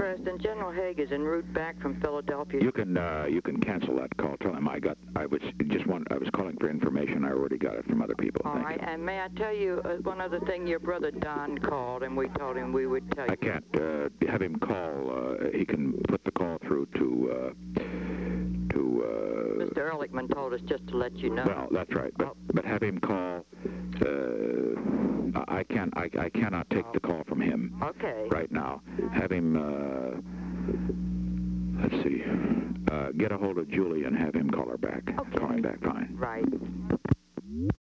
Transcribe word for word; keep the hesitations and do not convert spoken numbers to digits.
Preston, General Haig is en route back from Philadelphia. You can uh, you can cancel that call. Tell him I got. I was just one. I was calling for information. I already got it from other people. All Thank right, you. and may I tell you uh, one other thing? Your brother Don called, and we told him we would tell you. I can't uh, have him call. Uh, he can put the call through to uh, to. Uh, Mister Ehrlichman told us just to let you know. Well, that's right. But Oh. but have him call. Uh, I can't. I, I cannot take the call from him Okay. right now. Have him. Uh, let's see. Uh, get a hold of Julie and have him call her back. Okay. Call him back. Fine. Right.